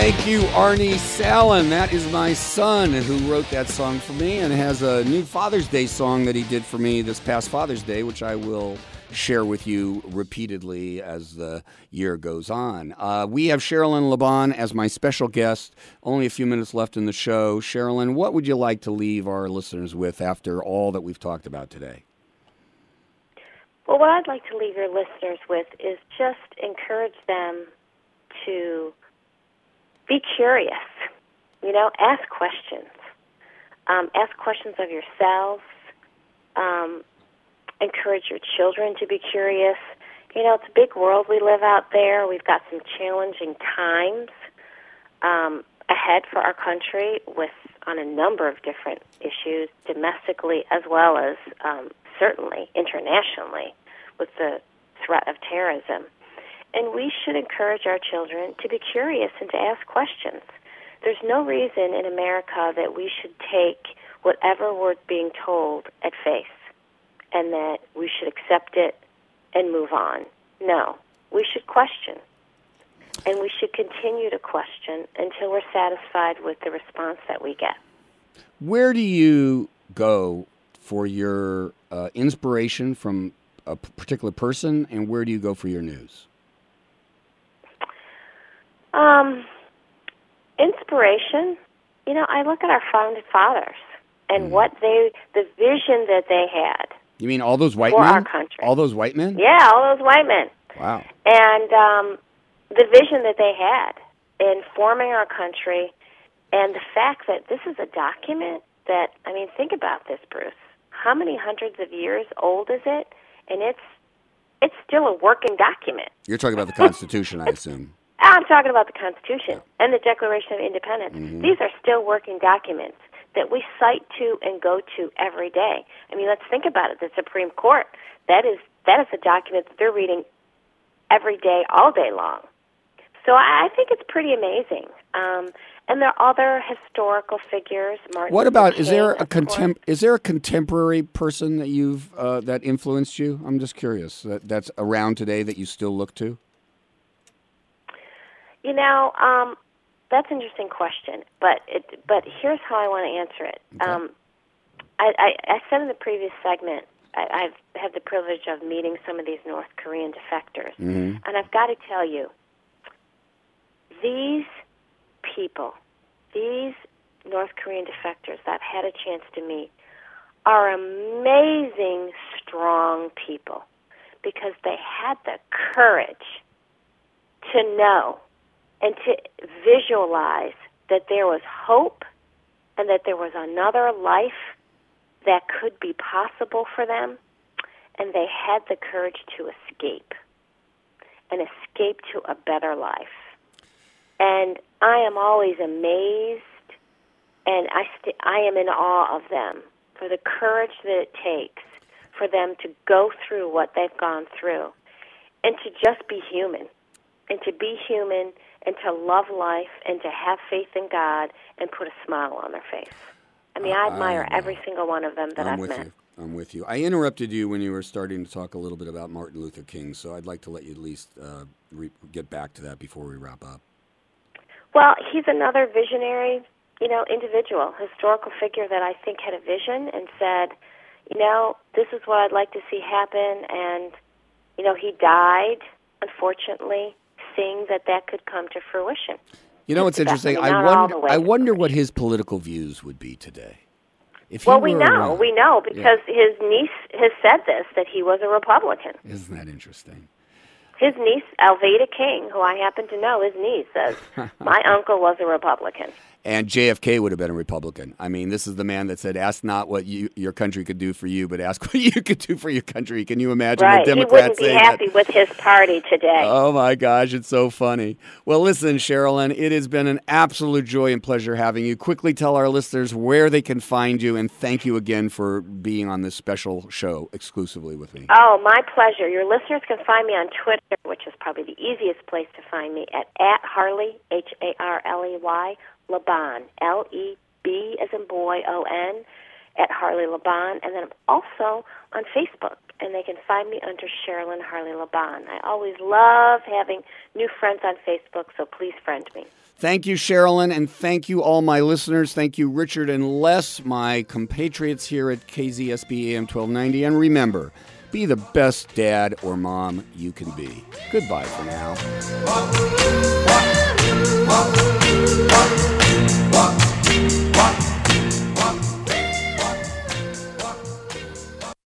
Thank you, Arnie Sallin. That is my son who wrote that song for me and has a new Father's Day song that he did for me this past Father's Day, which I will share with you repeatedly as the year goes on. We have Sherilyn LeBon as my special guest. Only a few minutes left in the show. Sherilyn, what would you like to leave our listeners with after all that we've talked about today? Well, what I'd like to leave your listeners with is just encourage them to be curious. Ask questions. Ask questions of yourselves. Encourage your children to be curious. It's a big world we live out there. We've got some challenging times ahead for our country on a number of different issues, domestically as well as certainly internationally with the threat of terrorism. And we should encourage our children to be curious and to ask questions. There's no reason in America that we should take whatever we're being told at face and that we should accept it and move on. No, we should question. And we should continue to question until we're satisfied with the response that we get. Where do you go for your inspiration from a particular person, and where do you go for your news? Inspiration, I look at our founding fathers and the vision that they had. You mean all those white for men? Our country. All those white men? Yeah, all those white men. Wow. And the vision that they had in forming our country, and the fact that this is a document that, think about this, Bruce. How many hundreds of years old is it? And it's still a working document. You're talking about the Constitution, I assume. I'm talking about the Constitution and the Declaration of Independence. Mm-hmm. These are still working documents that we cite to and go to every day. Let's think about it. The Supreme Court, that is a document that they're reading every day, all day long. So I think it's pretty amazing. And there are other historical figures. Martin What about, Luther King, is there a contemporary person that you've that influenced you? I'm just curious. That's around today that you still look to? That's an interesting question, but here's how I want to answer it. Okay. I said in the previous segment, I've had the privilege of meeting some of these North Korean defectors, and I've got to tell you, these people, these North Korean defectors that I've had a chance to meet, are amazing, strong people because they had the courage to know and to visualize that there was hope and that there was another life that could be possible for them, and they had the courage to escape to a better life. And I am always amazed, and I am in awe of them for the courage that it takes for them to go through what they've gone through and to just be human, and to be human and to love life and to have faith in God and put a smile on their face. I admire every single one of them that I've met. I'm with you. I interrupted you when you were starting to talk a little bit about Martin Luther King, so I'd like to let you at least get back to that before we wrap up. Well, he's another visionary, individual, historical figure that I think had a vision and said, this is what I'd like to see happen. And, he died, unfortunately, seeing that could come to fruition. It's interesting. I wonder what his political views would be today. We know because his niece has said this, that he was a Republican. Isn't that interesting? His niece, Alveda King, who I happen to know, his niece, says, my uncle was a Republican. And JFK would have been a Republican. This is the man that said, ask not what your country could do for you, but ask what you could do for your country. Can you imagine the Democrats saying that? He wouldn't be happy with his party today. Oh, my gosh, it's so funny. Well, listen, Sherilyn, it has been an absolute joy and pleasure having you. Quickly tell our listeners where they can find you, and thank you again for being on this special show exclusively with me. Oh, my pleasure. Your listeners can find me on Twitter, which is probably the easiest place to find me, at Harley, Harley, LeBon, Leb as in boy, O-N, at Harley LeBon. And then I'm also on Facebook, and they can find me under Sherilyn Harley LeBon. I always love having new friends on Facebook, so please friend me. Thank you, Sherilyn, and thank you, all my listeners. Thank you, Richard and Les, my compatriots here at KZSB AM 1290. And remember, be the best dad or mom you can be. Goodbye for now.